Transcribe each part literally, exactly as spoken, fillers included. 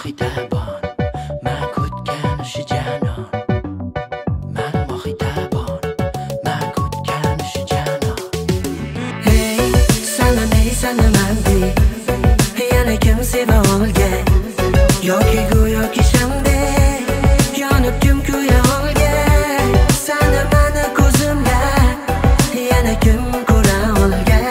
mohi tabon man kutgan o'sha janon man mohi tabon man kutgan o'sha janon Hey sana ne sana mandi yana kim seva olgan yoki go'yoki shamdek yonib kim kuya olgan sana mani ko'zimda yana kim ko'ra olgan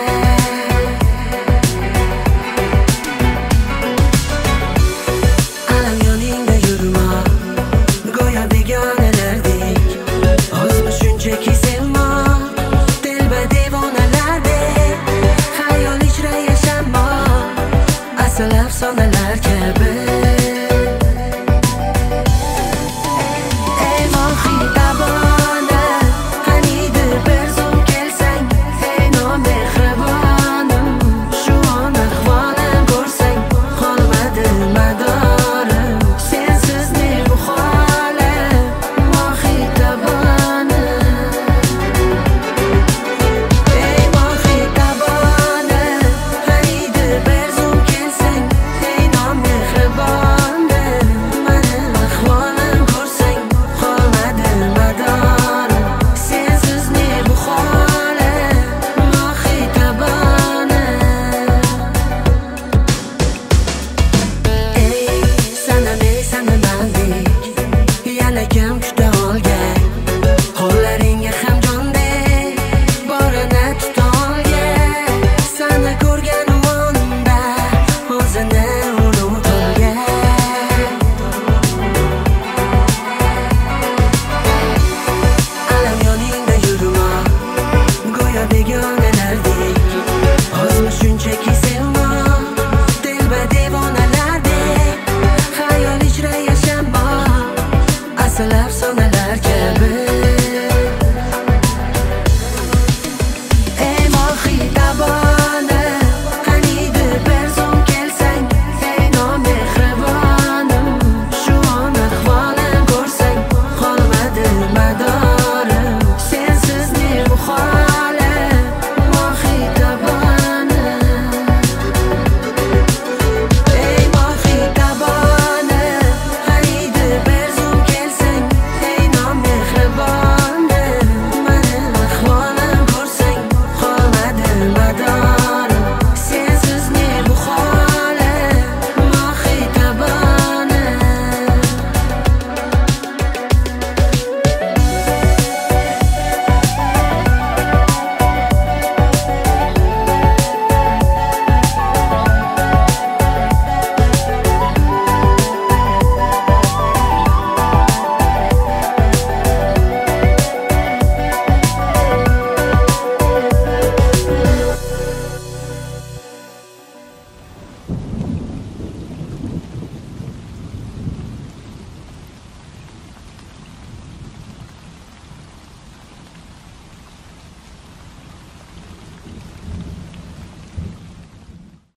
alam yoningda yurma go'yo begonalardek ozmi shunchaki sevmoq dilba devonalardek xayol ichra yashamoq asl afsonalar